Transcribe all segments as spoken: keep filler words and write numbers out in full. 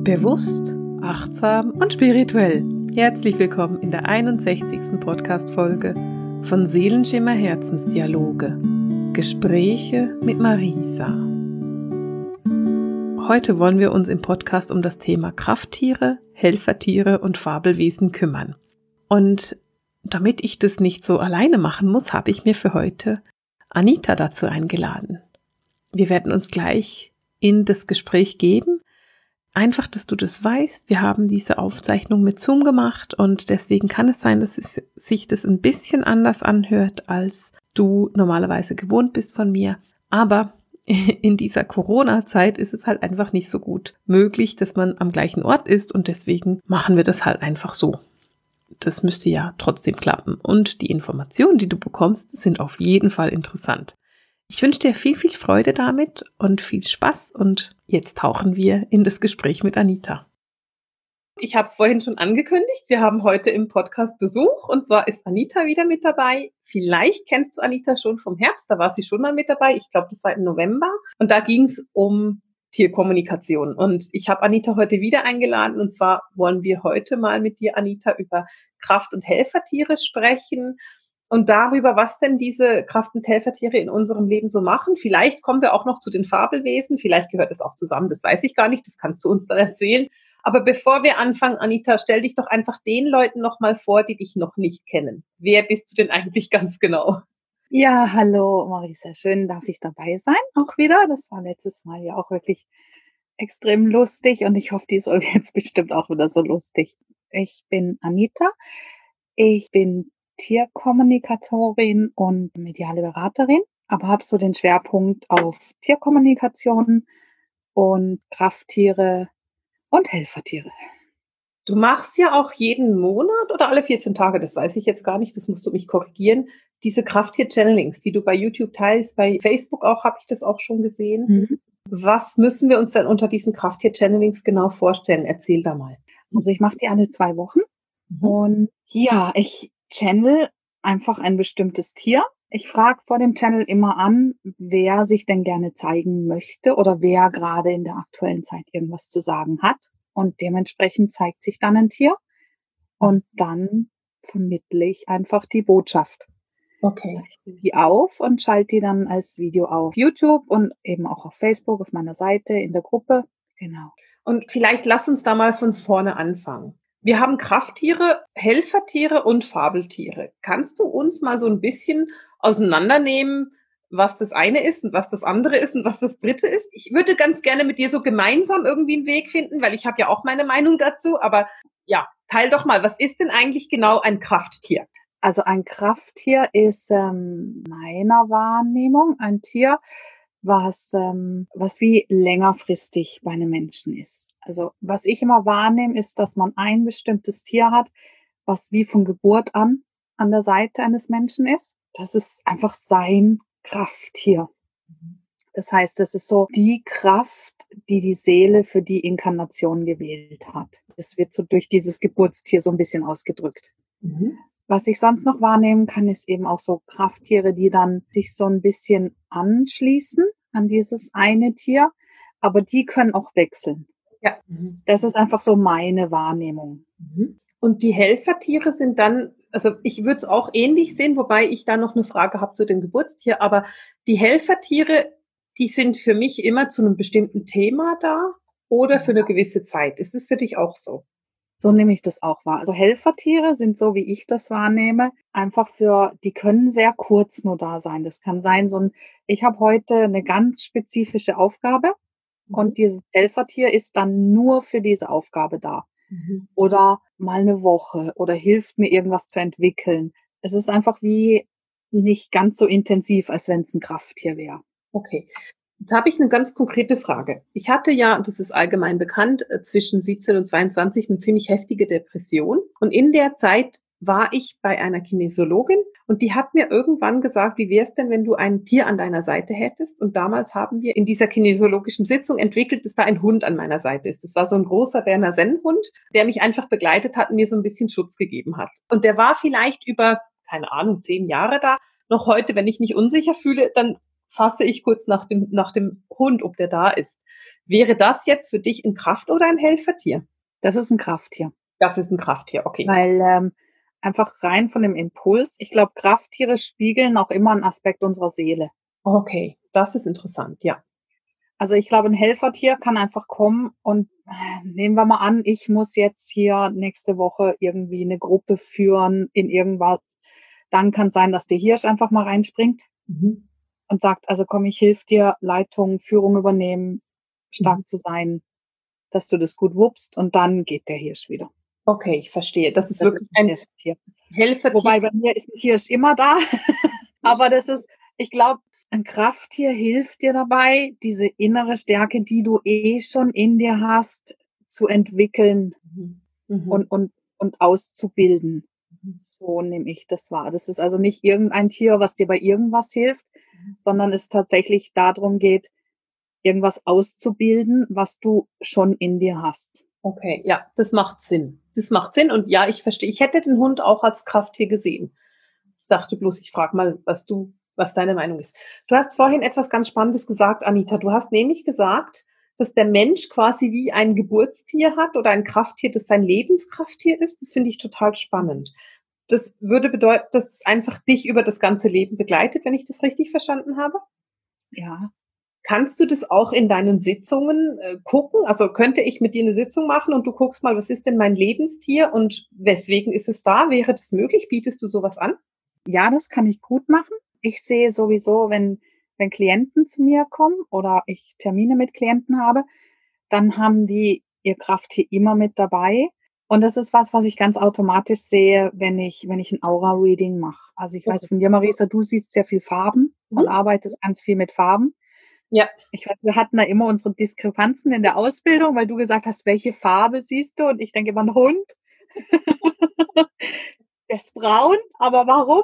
Bewusst, achtsam und spirituell. Herzlich willkommen in der einundsechzigsten Podcast-Folge von Seelenschimmer Herzensdialoge. Gespräche mit Marisa. Heute wollen wir uns im Podcast um das Thema Krafttiere, Helfertiere und Fabelwesen kümmern. Und damit ich das nicht so alleine machen muss, habe ich mir für heute Anita dazu eingeladen. Wir werden uns gleich in das Gespräch geben. Einfach, dass du das weißt, wir haben diese Aufzeichnung mit Zoom gemacht und deswegen kann es sein, dass es sich das ein bisschen anders anhört, als du normalerweise gewohnt bist von mir. Aber in dieser Corona-Zeit ist es halt einfach nicht so gut möglich, dass man am gleichen Ort ist und deswegen machen wir das halt einfach so. Das müsste ja trotzdem klappen und die Informationen, die du bekommst, sind auf jeden Fall interessant. Ich wünsche dir viel, viel Freude damit und viel Spaß und jetzt tauchen wir in das Gespräch mit Anita. Ich habe es vorhin schon angekündigt, wir haben heute im Podcast Besuch und zwar ist Anita wieder mit dabei. Vielleicht kennst du Anita schon vom Herbst, da war sie schon mal mit dabei. Ich glaube, das war im November und da ging es um Tierkommunikation und ich habe Anita heute wieder eingeladen und zwar wollen wir heute mal mit dir, Anita, über Kraft- und Helfertiere sprechen. Und darüber, was denn diese Kraft- und Helfertiere in unserem Leben so machen. Vielleicht kommen wir auch noch zu den Fabelwesen. Vielleicht gehört es auch zusammen. Das weiß ich gar nicht. Das kannst du uns dann erzählen. Aber bevor wir anfangen, Anita, stell dich doch einfach den Leuten noch mal vor, die dich noch nicht kennen. Wer bist du denn eigentlich ganz genau? Ja, hallo Marisa. Schön, darf ich dabei sein auch wieder. Das war letztes Mal ja auch wirklich extrem lustig und ich hoffe, die Folge jetzt bestimmt auch wieder so lustig. Ich bin Anita. Ich bin Tierkommunikatorin und mediale Beraterin, aber habe so den Schwerpunkt auf Tierkommunikation und Krafttiere und Helfertiere. Du machst ja auch jeden Monat oder alle vierzehn Tage, das weiß ich jetzt gar nicht, das musst du mich korrigieren, diese Krafttier-Channelings, die du bei YouTube teilst, bei Facebook auch, habe ich das auch schon gesehen. Mhm. Was müssen wir uns denn unter diesen Krafttier-Channelings genau vorstellen? Erzähl da mal. Also ich mache die alle zwei Wochen mhm. und ja, ich channel einfach ein bestimmtes Tier. Ich frage vor dem Channel immer an, wer sich denn gerne zeigen möchte oder wer gerade in der aktuellen Zeit irgendwas zu sagen hat. Und dementsprechend zeigt sich dann ein Tier und dann vermittle ich einfach die Botschaft. Okay. Zeichne die auf und schalte die dann als Video auf YouTube und eben auch auf Facebook, auf meiner Seite, in der Gruppe. Genau. Und vielleicht lass uns da mal von vorne anfangen. Wir haben Krafttiere, Helfertiere und Fabeltiere. Kannst du uns mal so ein bisschen auseinandernehmen, was das eine ist und was das andere ist und was das dritte ist? Ich würde ganz gerne mit dir so gemeinsam irgendwie einen Weg finden, weil ich habe ja auch meine Meinung dazu. Aber ja, teil doch mal, was ist denn eigentlich genau ein Krafttier? Also ein Krafttier ist ähm, meiner Wahrnehmung ein Tier, was ähm, was wie längerfristig bei einem Menschen ist. Also was ich immer wahrnehme, ist, dass man ein bestimmtes Tier hat, was wie von Geburt an an der Seite eines Menschen ist. Das ist einfach sein Krafttier. Das heißt, das ist so die Kraft, die die Seele für die Inkarnation gewählt hat. Das wird so durch dieses Geburtstier so ein bisschen ausgedrückt. Mhm. Was ich sonst noch wahrnehmen kann, ist eben auch so Krafttiere, die dann sich so ein bisschen anschließen an dieses eine Tier, aber die können auch wechseln. Ja. Das ist einfach so meine Wahrnehmung. Und die Helfertiere sind dann, also ich würde es auch ähnlich sehen, wobei ich da noch eine Frage habe zu dem Geburtstier, aber die Helfertiere, die sind für mich immer zu einem bestimmten Thema da oder für eine gewisse Zeit. Ist es für dich auch so? So nehme ich das auch wahr. Also Helfertiere sind, so wie ich das wahrnehme, einfach für, die können sehr kurz nur da sein. Das kann sein, so ein, ich habe heute eine ganz spezifische Aufgabe mhm. und dieses Helfertier ist dann nur für diese Aufgabe da. Mhm. Oder mal eine Woche oder hilft mir irgendwas zu entwickeln. Es ist einfach wie nicht ganz so intensiv, als wenn es ein Krafttier wäre. Okay. Jetzt habe ich eine ganz konkrete Frage. Ich hatte ja, das ist allgemein bekannt, zwischen siebzehn und zweiundzwanzig eine ziemlich heftige Depression. Und in der Zeit war ich bei einer Kinesiologin und die hat mir irgendwann gesagt, wie wäre es denn, wenn du ein Tier an deiner Seite hättest? Und damals haben wir in dieser kinesiologischen Sitzung entwickelt, dass da ein Hund an meiner Seite ist. Das war so ein großer Berner Sennhund, der mich einfach begleitet hat und mir so ein bisschen Schutz gegeben hat. Und der war vielleicht über, keine Ahnung, zehn Jahre da. Noch heute, wenn ich mich unsicher fühle, dann fasse ich kurz nach dem, nach dem Hund, ob der da ist. Wäre das jetzt für dich ein Kraft- oder ein Helfertier? Das ist ein Krafttier. Das ist ein Krafttier, okay. Weil ähm, einfach rein von dem Impuls, ich glaube, Krafttiere spiegeln auch immer einen Aspekt unserer Seele. Okay, das ist interessant, ja. Also ich glaube, ein Helfertier kann einfach kommen und äh, nehmen wir mal an, ich muss jetzt hier nächste Woche irgendwie eine Gruppe führen in irgendwas. Dann kann es sein, dass der Hirsch einfach mal reinspringt Mhm. und sagt, also komm, ich hilf dir, Leitung, Führung übernehmen, stark Mhm. zu sein, dass du das gut wuppst und dann geht der Hirsch wieder. Okay, ich verstehe. Das ist Das wirklich ist ein ein Helfertier. Helfertier. Wobei bei mir ist ein Hirsch immer da, aber das ist, ich glaube, ein Krafttier hilft dir dabei, diese innere Stärke, die du eh schon in dir hast, zu entwickeln Mhm. Mhm. und, und, und auszubilden. Mhm. So nehme ich das wahr. Das ist also nicht irgendein Tier, was dir bei irgendwas hilft, sondern es tatsächlich darum geht, irgendwas auszubilden, was du schon in dir hast. Okay, ja, das macht Sinn. Das macht Sinn und ja, ich verstehe. Ich hätte den Hund auch als Krafttier gesehen. Ich dachte bloß, ich frage mal, was du, was deine Meinung ist. Du hast vorhin etwas ganz Spannendes gesagt, Anita. Du hast nämlich gesagt, dass der Mensch quasi wie ein Geburtstier hat oder ein Krafttier, das sein Lebenskrafttier ist. Das finde ich total spannend. Das würde bedeuten, dass es einfach dich über das ganze Leben begleitet, wenn ich das richtig verstanden habe? Ja. Kannst du das auch in deinen Sitzungen äh, gucken? Also könnte ich mit dir eine Sitzung machen und du guckst mal, was ist denn mein Lebenstier und weswegen ist es da? Wäre das möglich? Bietest du sowas an? Ja, das kann ich gut machen. Ich sehe sowieso, wenn, wenn Klienten zu mir kommen oder ich Termine mit Klienten habe, dann haben die ihr Krafttier immer mit dabei. Und das ist was, was ich ganz automatisch sehe, wenn ich, wenn ich ein Aura-Reading mache. Also ich weiß Okay. von dir, Marisa, du siehst sehr viel Farben und Mhm. arbeitest ganz viel mit Farben. Ja. Ich weiß, wir hatten da immer unsere Diskrepanzen in der Ausbildung, weil du gesagt hast, welche Farbe siehst du? Und ich denke immer, ein Hund. Der ist braun, aber warum?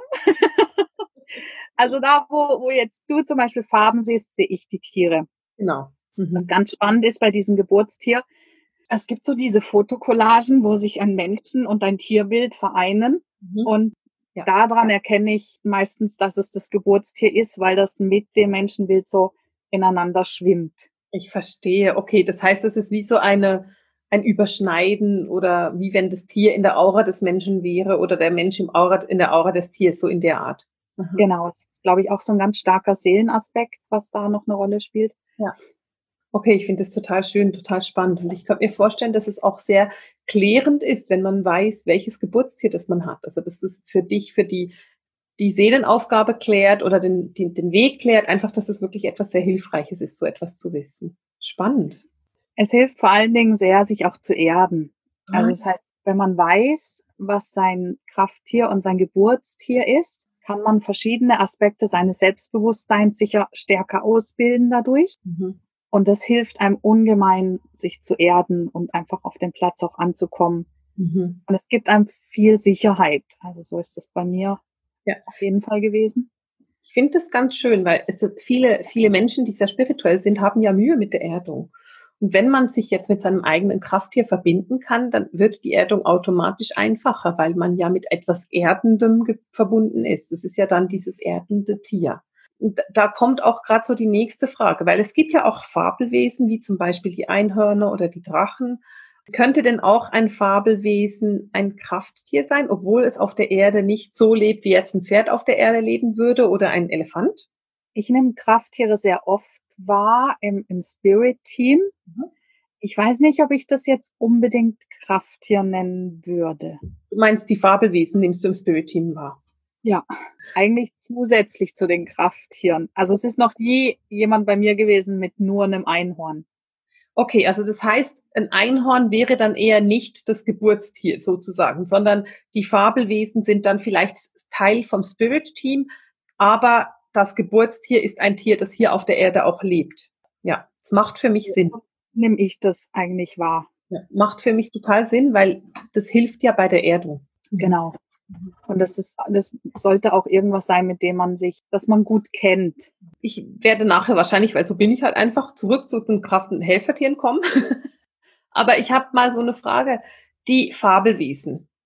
Also da, wo, wo jetzt du zum Beispiel Farben siehst, sehe ich die Tiere. Genau. Was Mhm. ganz spannend ist bei diesem Geburtstier, es gibt so diese Fotocollagen, wo sich ein Menschen und ein Tierbild vereinen. Mhm. Und Ja. daran erkenne ich meistens, dass es das Geburtstier ist, weil das mit dem Menschenbild so ineinander schwimmt. Ich verstehe. Okay, das heißt, es ist wie so eine, ein Überschneiden oder wie wenn das Tier in der Aura des Menschen wäre oder der Mensch im Aura, in der Aura des Tiers, so in der Art. Aha. Genau, das ist, glaube ich, auch so ein ganz starker Seelenaspekt, was da noch eine Rolle spielt. Ja. Okay, ich finde das total schön, total spannend. Und ich könnte mir vorstellen, dass es auch sehr klärend ist, wenn man weiß, welches Geburtstier das man hat. Also, dass es für dich, für die, die Seelenaufgabe klärt oder den, den, den Weg klärt, einfach, dass es wirklich etwas sehr Hilfreiches ist, so etwas zu wissen. Spannend. Es hilft vor allen Dingen sehr, sich auch zu erden. Also Ah, das heißt, wenn man weiß, was sein Krafttier und sein Geburtstier ist, kann man verschiedene Aspekte seines Selbstbewusstseins sicher stärker ausbilden dadurch. mhm. Und das hilft einem ungemein, sich zu erden und einfach auf den Platz auch anzukommen. Mhm. Und es gibt einem viel Sicherheit. Also so ist das bei mir Ja. auf jeden Fall gewesen. Ich finde das ganz schön, weil es sind viele, viele Menschen, die sehr spirituell sind, haben ja Mühe mit der Erdung. Und wenn man sich jetzt mit seinem eigenen Krafttier verbinden kann, dann wird die Erdung automatisch einfacher, weil man ja mit etwas Erdendem verbunden ist. Das ist ja dann dieses erdende Tier. Und da kommt auch gerade so die nächste Frage, weil es gibt ja auch Fabelwesen, wie zum Beispiel die Einhörner oder die Drachen. Könnte denn auch ein Fabelwesen ein Krafttier sein, obwohl es auf der Erde nicht so lebt, wie jetzt ein Pferd auf der Erde leben würde oder ein Elefant? Ich nehme Krafttiere sehr oft wahr im, im Spirit-Team. Mhm. Ich weiß nicht, ob ich das jetzt unbedingt Krafttier nennen würde. Du meinst, die Fabelwesen nimmst du im Spirit-Team wahr? Ja, eigentlich zusätzlich zu den Krafttieren. Also es ist noch nie jemand bei mir gewesen mit nur einem Einhorn. Okay, also das heißt, ein Einhorn wäre dann eher nicht das Geburtstier sozusagen, sondern die Fabelwesen sind dann vielleicht Teil vom Spirit-Team, aber das Geburtstier ist ein Tier, das hier auf der Erde auch lebt. Ja, es macht für mich Sinn. Nehme ich das eigentlich wahr. Ja, macht für mich total Sinn, weil das hilft ja bei der Erdung. Genau. Und das ist, das sollte auch irgendwas sein, mit dem man sich, dass man gut kennt. Ich werde nachher wahrscheinlich, weil so bin ich halt einfach, zurück zu den Kraft- und Helfertieren kommen. Aber ich habe mal so eine Frage. Die Fabelwesen,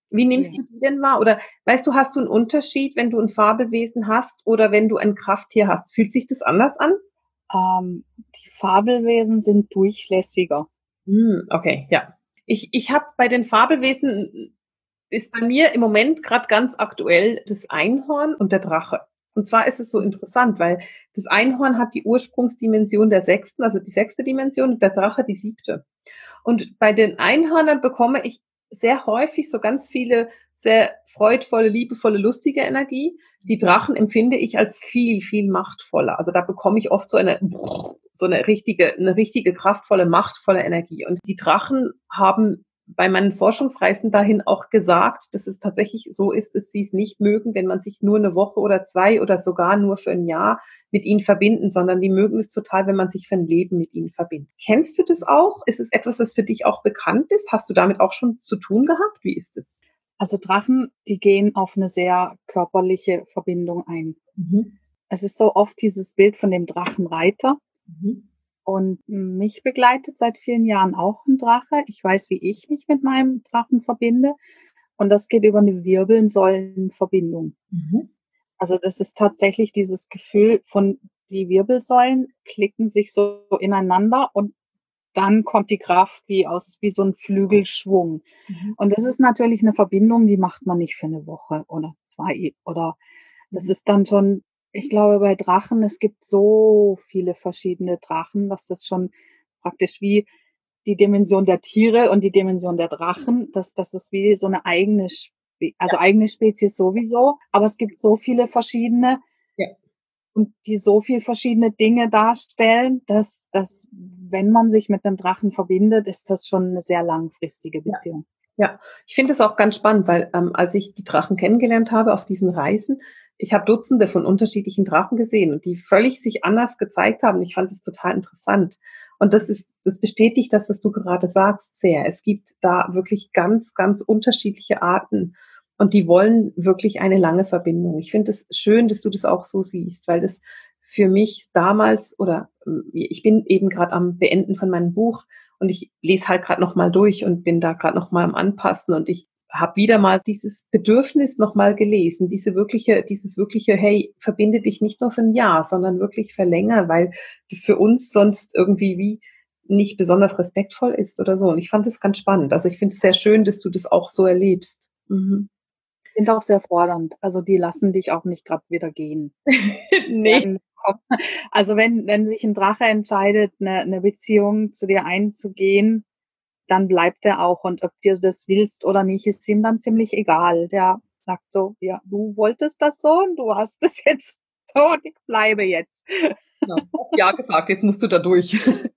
Wie Ja. nimmst du die denn wahr? Oder weißt du, hast du einen Unterschied, wenn du ein Fabelwesen hast oder wenn du ein Krafttier hast? Fühlt sich das anders an? Ähm, die Fabelwesen sind durchlässiger. Hm, okay, ja. Ich ich habe bei den Fabelwesen ist bei mir im Moment gerade ganz aktuell das Einhorn und der Drache. Und zwar ist es so interessant, weil das Einhorn hat die Ursprungsdimension der sechsten, also die sechste Dimension, und der Drache die siebte. Und bei den Einhörnern bekomme ich sehr häufig so ganz viele sehr freudvolle, liebevolle, lustige Energie. Die Drachen empfinde ich als viel, viel machtvoller. Also da bekomme ich oft so eine, so eine richtige, eine richtige kraftvolle, machtvolle Energie. Und die Drachen haben bei meinen Forschungsreisen dahin auch gesagt, dass es tatsächlich so ist, dass sie es nicht mögen, wenn man sich nur eine Woche oder zwei oder sogar nur für ein Jahr mit ihnen verbinden, sondern die mögen es total, wenn man sich für ein Leben mit ihnen verbindet. Kennst du das auch? Ist es etwas, was für dich auch bekannt ist? Hast du damit auch schon zu tun gehabt? Wie ist es? Also Drachen, die gehen auf eine sehr körperliche Verbindung ein. Mhm. Es ist so oft dieses Bild von dem Drachenreiter. Mhm. Und mich begleitet seit vielen Jahren auch ein Drache. Ich weiß, wie ich mich mit meinem Drachen verbinde. Und das geht über eine Wirbelsäulenverbindung. Mhm. Also das ist tatsächlich dieses Gefühl von, die Wirbelsäulen klicken sich so ineinander und dann kommt die Kraft wie aus, wie so ein Flügelschwung. Mhm. Und das ist natürlich eine Verbindung, die macht man nicht für eine Woche oder zwei oder das Mhm. ist dann schon, ich glaube, bei Drachen, es gibt so viele verschiedene Drachen, dass das schon praktisch wie die Dimension der Tiere und die Dimension der Drachen, dass das ist wie so eine eigene Spe also eigene Spezies sowieso, aber es gibt so viele verschiedene Ja. und die so viel verschiedene Dinge darstellen, dass dass wenn man sich mit 'nem Drachen verbindet, ist das schon eine sehr langfristige Ja. Beziehung. Ja, ich finde es auch ganz spannend, weil ähm, als ich die Drachen kennengelernt habe auf diesen Reisen, ich habe Dutzende von unterschiedlichen Drachen gesehen und die völlig sich anders gezeigt haben. Ich fand es total interessant. Und das ist, das bestätigt das, was du gerade sagst, sehr. Es gibt da wirklich ganz, ganz unterschiedliche Arten und die wollen wirklich eine lange Verbindung. Ich finde es schön, dass du das auch so siehst, weil das für mich damals oder ähm, ich bin eben gerade am Beenden von meinem Buch und ich lese halt gerade noch mal durch und bin da gerade noch mal am Anpassen und ich habe wieder mal dieses Bedürfnis noch mal gelesen, diese wirkliche, dieses wirkliche, hey, verbinde dich nicht nur für ein Jahr, sondern wirklich für länger, weil das für uns sonst irgendwie wie nicht besonders respektvoll ist oder so. Und ich fand das ganz spannend. Also ich finde es sehr schön, dass du das auch so erlebst. Mhm. Sind auch sehr fordernd. Also, die lassen dich auch nicht grad wieder gehen. Nee. Werden kommen. Also, wenn wenn sich 'n Drache entscheidet, 'ne 'ne Beziehung zu dir einzugehen, dann bleibt er auch. Und ob dir das willst oder nicht, ist ihm dann ziemlich egal. Der sagt so: „Ja, du wolltest das so und du hast es jetzt so und ich bleibe jetzt.“ Genau. Ja gesagt, jetzt musst du da durch.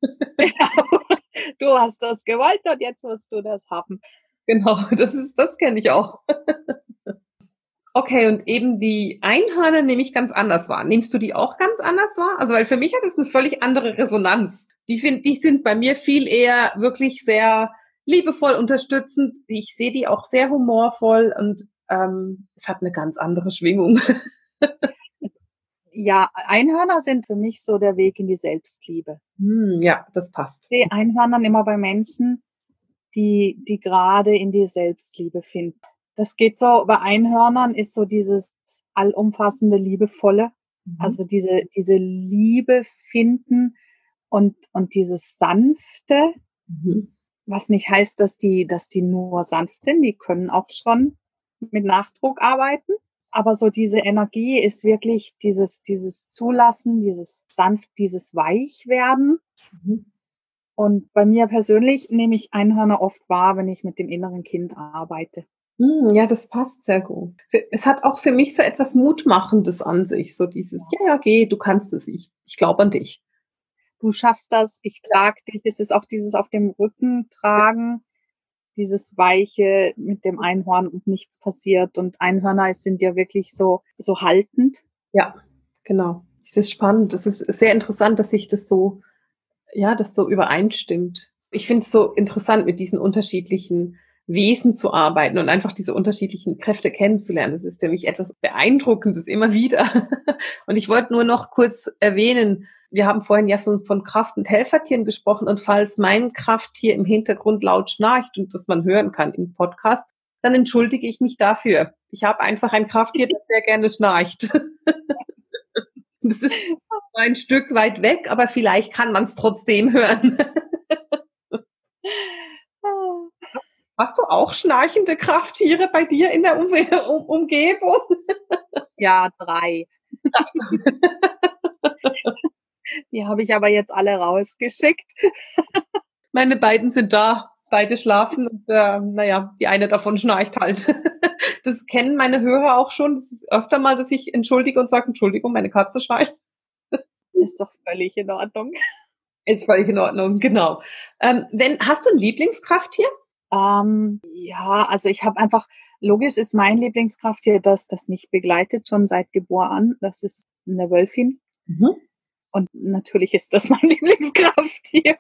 „Du hast das gewollt und jetzt musst du das haben.“ Genau, das ist, das kenne ich auch. Okay, und eben die Einhörner nehme ich ganz anders wahr. Nimmst du die auch ganz anders wahr? Also, weil für mich hat es eine völlig andere Resonanz. Die find die sind bei mir viel eher wirklich sehr liebevoll unterstützend. Ich sehe die auch sehr humorvoll und, ähm, es hat eine ganz andere Schwingung. Ja, Einhörner sind für mich so der Weg in die Selbstliebe. Hm, ja, das passt. Ich sehe Einhörnern immer bei Menschen, die die grade in die Selbstliebe finden. Das geht so bei Einhörnern ist so dieses allumfassende Liebevolle, Mhm. also diese diese Liebe finden und und dieses Sanfte, Mhm. was nicht heißt, dass die dass die nur sanft sind, die können auch schon mit Nachdruck arbeiten, aber so diese Energie ist wirklich dieses dieses Zulassen, dieses sanft, dieses Weichwerden. Mhm. Und bei mir persönlich nehme ich Einhörner oft wahr, wenn ich mit dem inneren Kind arbeite. Hm, ja, das passt sehr gut. F es hat auch für mich so etwas Mutmachendes an sich, so dieses: „Ja, ja, geh, du kannst es. Ich ich glaube an dich.“ Du schaffst das, ich Ja, trage dich. Es ist auch dieses auf dem Rücken tragen, dieses Weiche mit dem Einhorn und nichts passiert. Und Einhörner sind ja wirklich so so haltend. ja, genau. Es ist spannend. Es ist sehr interessant, dass sich das so ja, das so übereinstimmt. Ich finde es so interessant, mit diesen unterschiedlichen Wesen zu arbeiten und einfach diese unterschiedlichen Kräfte kennenzulernen. Das ist für mich etwas Beeindruckendes immer wieder. Und ich wollte nur noch kurz erwähnen, wir haben vorhin ja so von Kraft- und Helfertieren gesprochen und falls mein Krafttier im Hintergrund laut schnarcht und das man hören kann im Podcast, dann entschuldige ich mich dafür. Ich habe einfach ein Krafttier, das sehr gerne schnarcht. Das ist ein Stück weit weg, aber vielleicht kann man es trotzdem hören. Hast du auch schnarchende Krafttiere bei dir in der um um Umgebung? Ja, drei. Die habe ich aber jetzt alle rausgeschickt. Meine beiden sind da, beide schlafen und äh, naja, die eine davon schnarcht halt. Das kennen meine Hörer auch schon. Das ist öfter mal, dass ich entschuldige und sage, Entschuldigung, meine Katze schnarcht. Ist doch völlig in Ordnung. Ist völlig in Ordnung, genau. Ähm, wenn, hast du ein Lieblingskrafttier? Ähm, ja, also ich habe einfach, logisch ist mein Lieblingskrafttier das, das mich begleitet schon seit Geburt an. Das ist eine Wölfin. Mhm. Und natürlich ist das mein Lieblingskrafttier.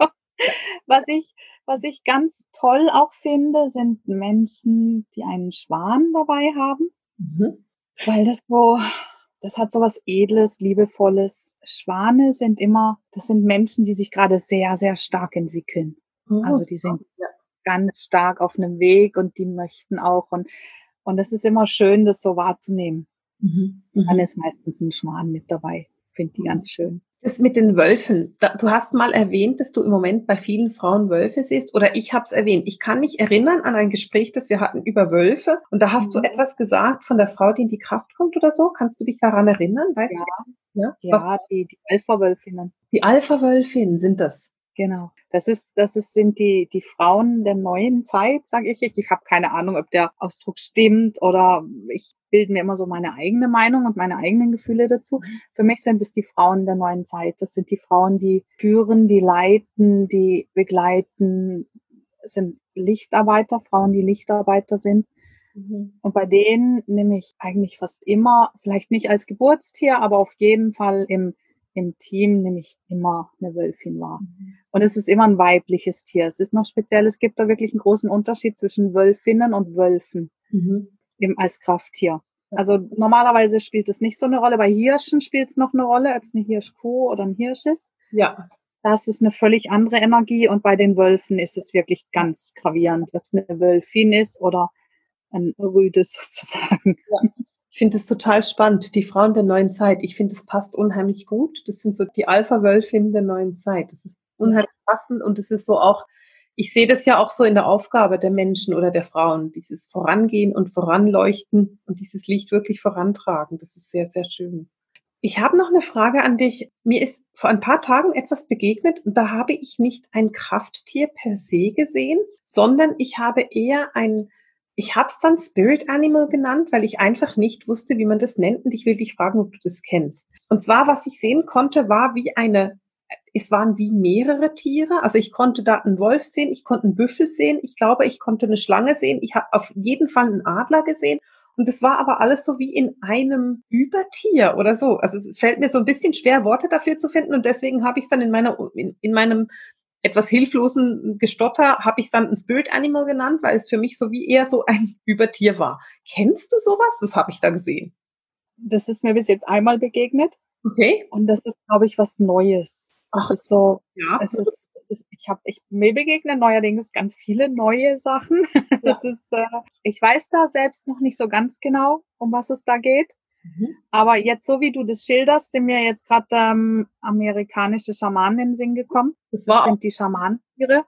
Was ich, was ich ganz toll auch finde, sind Menschen, die einen Schwan dabei haben. Mhm. Weil das so, das hat so was Edles, Liebevolles. Schwane sind immer, das sind Menschen, die sich gerade sehr, sehr stark entwickeln. Oh, Also die sind ja. ganz stark auf einem Weg und die möchten auch. Und, und das ist immer schön, das so wahrzunehmen. Mhm. Dann Mhm. ist meistens ein Schwan mit dabei. Finde die ganz schön. Das mit den Wölfen. Da, du hast mal erwähnt, dass du im Moment bei vielen Frauen Wölfe siehst, oder ich habe es erwähnt. Ich kann mich erinnern an ein Gespräch, das wir hatten über Wölfe, und da hast Mhm. du etwas gesagt von der Frau, die in die Kraft kommt oder so. Kannst du dich daran erinnern? Weißt Ja, du? Ja. Was? ja, die, die Alpha-Wölfinnen. Die Alpha-Wölfinnen sind das. Genau. Das ist, das ist, sind die, die Frauen der neuen Zeit, sage ich. Ich habe keine Ahnung, ob der Ausdruck stimmt oder ich bilde mir immer so meine eigene Meinung und meine eigenen Gefühle dazu. Für mich sind es die Frauen der neuen Zeit. Das sind die Frauen, die führen, die leiten, die begleiten. Es sind Lichtarbeiter, Frauen, die Lichtarbeiter sind. Mhm. Und bei denen nehme ich eigentlich fast immer, vielleicht nicht als Geburtstier, aber auf jeden Fall im, im Team nehme ich immer eine Wölfin wahr. Mhm. Und es ist immer ein weibliches Tier. Es ist noch speziell, es gibt da wirklich einen großen Unterschied zwischen Wölfinnen und Wölfen Mhm. im, als Krafttier. Also normalerweise spielt es nicht so eine Rolle. Bei Hirschen spielt es noch eine Rolle, ob es eine Hirschkuh oder ein Hirsch ist. Ja. Das ist eine völlig andere Energie. Und bei den Wölfen ist es wirklich ganz gravierend, ob es eine Wölfin ist oder ein Rüdes sozusagen. Ja. Ich finde es total spannend, die Frauen der neuen Zeit. Ich finde, es passt unheimlich gut. Das sind so die Alpha-Wölfinnen der neuen Zeit. Das ist unheimlich passend und es ist so auch, ich sehe das ja auch so in der Aufgabe der Menschen oder der Frauen, dieses Vorangehen und Voranleuchten und dieses Licht wirklich vorantragen. Das ist sehr, sehr schön. Ich habe noch eine Frage an dich. Mir ist vor ein paar Tagen etwas begegnet und da habe ich nicht ein Krafttier per se gesehen, sondern ich habe eher ein, ich habe es dann Spirit Animal genannt, weil ich einfach nicht wusste, wie man das nennt, und ich will dich fragen, ob du das kennst. Und zwar, was ich sehen konnte, war wie eine, es waren wie mehrere Tiere. Also ich konnte da einen Wolf sehen, ich konnte einen Büffel sehen, ich glaube, ich konnte eine Schlange sehen, ich habe auf jeden Fall einen Adler gesehen. Und es war aber alles so wie in einem Übertier oder so. Also es fällt mir so ein bisschen schwer, Worte dafür zu finden. Und deswegen habe ich es dann in meiner, in, in meinem etwas hilflosen Gestotter, habe ich dann ein Spirit Animal genannt, weil es für mich so wie eher so ein Übertier war. Kennst du sowas? Was habe ich da gesehen? Das ist mir bis jetzt einmal begegnet. Okay. Und das ist, glaube ich, was Neues. Das Ach, ist so, ja. es ist, es ist ich habe, ich, mir begegnen neuerdings ganz viele neue Sachen. Das Ja. ist, äh, ich weiß da selbst noch nicht so ganz genau, um was es da geht. Mhm. Aber jetzt, so wie du das schilderst, sind mir jetzt gerade ähm, amerikanische Schamanen in den Sinn gekommen. Das Das war auch. sind die Schamanentiere.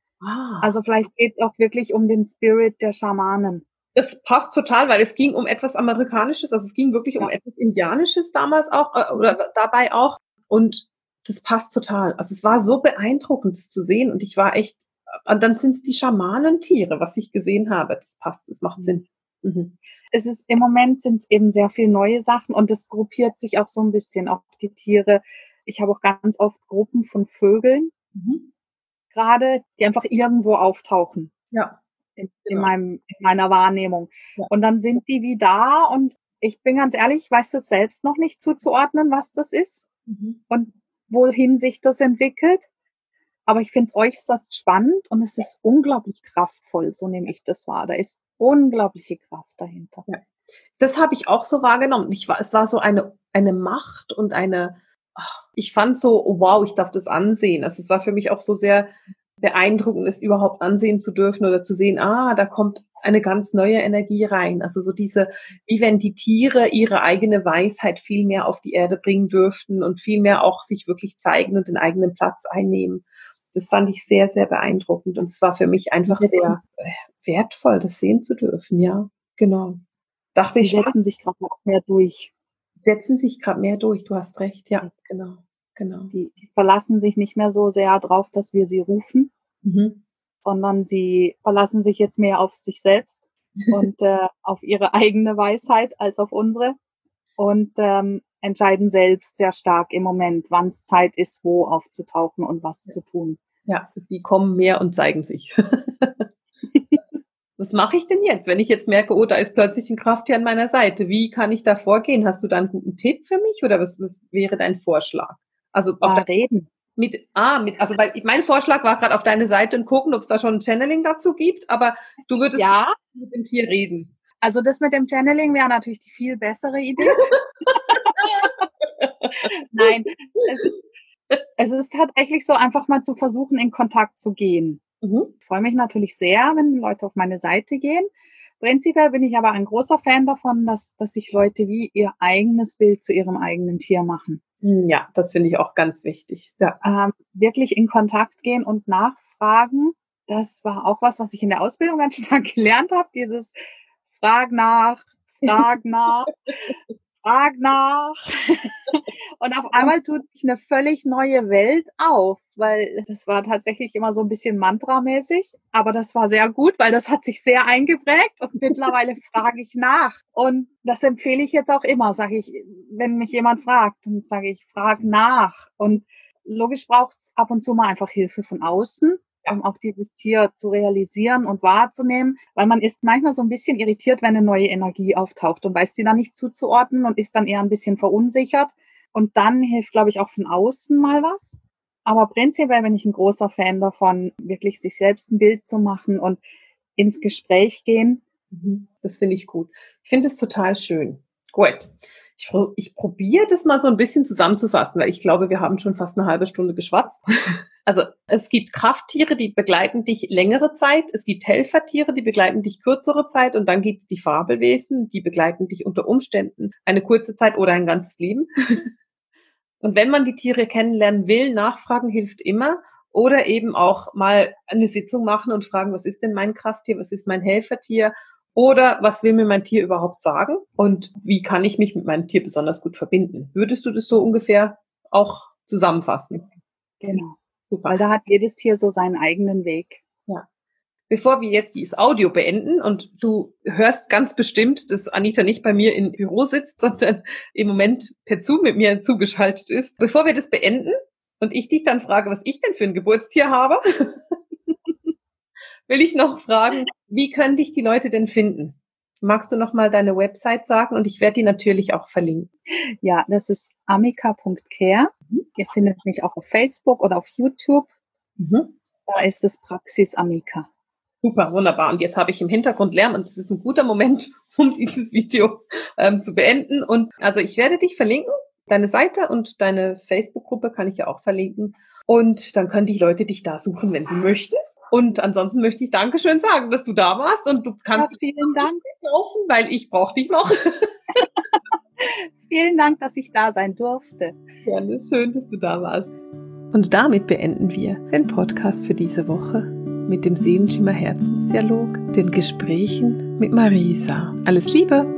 Ah. Also vielleicht geht es auch wirklich um den Spirit der Schamanen. Das passt total, weil es ging um etwas Amerikanisches, also es ging wirklich um Ja. etwas Indianisches damals auch, äh, oder dabei auch. Und das passt total. Also es war so beeindruckend, das zu sehen. Und ich war echt, und dann sind es die Schamanentiere, was ich gesehen habe. Das passt, das macht Sinn. Mhm. Es ist im Moment sind es eben sehr viel neue Sachen und es gruppiert sich auch so ein bisschen, auch die Tiere. Ich habe auch ganz oft Gruppen von Vögeln Mhm. gerade, die einfach irgendwo auftauchen Ja. in, in Genau. meinem, in meiner Wahrnehmung. Ja. Und dann sind die wie da und ich bin ganz ehrlich, ich weiß das selbst noch nicht zuzuordnen, was das ist Mhm. und wohin sich das entwickelt. Aber ich finde es äußerst spannend und es ist unglaublich kraftvoll, so nehme ich das wahr. Da ist unglaubliche Kraft dahinter. Ja. Das habe ich auch so wahrgenommen. Ich war, es war so eine, eine Macht und eine, ach, ich fand so, oh wow, ich darf das ansehen. Also es war für mich auch so sehr beeindruckend, es überhaupt ansehen zu dürfen oder zu sehen, ah, da kommt eine ganz neue Energie rein. Also so diese, wie wenn die Tiere ihre eigene Weisheit viel mehr auf die Erde bringen dürften und viel mehr auch sich wirklich zeigen und den eigenen Platz einnehmen. Das fand ich sehr, sehr beeindruckend und es war für mich einfach sehr wertvoll, das sehen zu dürfen. Ja, genau. Dachte ich, die setzen sich gerade noch mehr durch. Setzen sich gerade mehr durch, du hast recht, ja, genau, genau. Die, die verlassen sich nicht mehr so sehr darauf, dass wir sie rufen, mhm. sondern sie verlassen sich jetzt mehr auf sich selbst und äh, auf ihre eigene Weisheit als auf unsere und ähm, entscheiden selbst sehr stark im Moment, wann es Zeit ist, wo aufzutauchen und was ja. zu tun. Ja, die kommen mehr und zeigen sich. Was mache ich denn jetzt, wenn ich jetzt merke, oh, da ist plötzlich ein Krafttier an meiner Seite? Wie kann ich da vorgehen? Hast du da einen guten Tipp für mich oder was, was wäre dein Vorschlag? Also auf da reden. Mit, ah, mit, also weil mein Vorschlag war gerade auf deine Seite und gucken, ob es da schon ein Channeling dazu gibt, aber du würdest ja. mit dem Tier reden. Also das mit dem Channeling wäre natürlich die viel bessere Idee. Nein, es, es ist tatsächlich so, einfach mal zu versuchen, in Kontakt zu gehen. Mhm. Ich freue mich natürlich sehr, wenn Leute auf meine Seite gehen. Prinzipiell bin ich aber ein großer Fan davon, dass, dass sich Leute wie ihr eigenes Bild zu ihrem eigenen Tier machen. Ja, das finde ich auch ganz wichtig. Ja. Ähm, wirklich in Kontakt gehen und nachfragen. Das war auch was, was ich in der Ausbildung ganz stark gelernt habe. Dieses Frag nach, Frag nach, Frag nach. Und auf einmal tut sich eine völlig neue Welt auf, weil das war tatsächlich immer so ein bisschen mantramäßig, aber das war sehr gut, weil das hat sich sehr eingeprägt und mittlerweile frage ich nach. Und das empfehle ich jetzt auch immer, sage ich, wenn mich jemand fragt, dann sage ich, frag nach. Und logisch braucht es ab und zu mal einfach Hilfe von außen, um auch dieses Tier zu realisieren und wahrzunehmen, weil man ist manchmal so ein bisschen irritiert, wenn eine neue Energie auftaucht und weiß sie dann nicht zuzuordnen und ist dann eher ein bisschen verunsichert. Und dann hilft, glaube ich, auch von außen mal was. Aber prinzipiell bin ich ein großer Fan davon, wirklich sich selbst ein Bild zu machen und ins Gespräch gehen. Das finde ich gut. Ich finde es total schön. Gut. Ich, ich probiere das mal so ein bisschen zusammenzufassen, weil ich glaube, wir haben schon fast eine halbe Stunde geschwatzt. Also es gibt Krafttiere, die begleiten dich längere Zeit. Es gibt Helfertiere, die begleiten dich kürzere Zeit. Und dann gibt es die Fabelwesen, die begleiten dich unter Umständen eine kurze Zeit oder ein ganzes Leben. Und wenn man die Tiere kennenlernen will, nachfragen hilft immer. Oder eben auch mal eine Sitzung machen und fragen, was ist denn mein Krafttier, was ist mein Helfertier? Oder was will mir mein Tier überhaupt sagen? Und wie kann ich mich mit meinem Tier besonders gut verbinden? Würdest du das so ungefähr auch zusammenfassen? Genau. Super. Weil da hat jedes Tier so seinen eigenen Weg. Ja. Bevor wir jetzt dieses Audio beenden und du hörst ganz bestimmt, dass Anita nicht bei mir im Büro sitzt, sondern im Moment per Zoom mit mir zugeschaltet ist. Bevor wir das beenden und ich dich dann frage, was ich denn für ein Geburtstier habe, will ich noch fragen, wie können dich die Leute denn finden? Magst du noch mal deine Website sagen? Und ich werde die natürlich auch verlinken. Ja, das ist amika punkt care. Mhm. Ihr findet mich auch auf Facebook oder auf YouTube. Mhm. Da ist es Praxis Amika. Super, wunderbar. Und jetzt habe ich im Hintergrund Lärm und es ist ein guter Moment, um dieses Video ähm, zu beenden. Und also ich werde dich verlinken. Deine Seite und deine Facebook-Gruppe kann ich ja auch verlinken. Und dann können die Leute dich da suchen, wenn sie möchten. Und ansonsten möchte ich Dankeschön sagen, dass du da warst. Und du kannst ja, vielen Dank laufen, weil ich brauche dich noch. Vielen Dank, dass ich da sein durfte. Gerne, schön, dass du da warst. Und damit beenden wir den Podcast für diese Woche mit dem Seelenschimmer Herzensdialog, den Gesprächen mit Marisa. Alles Liebe!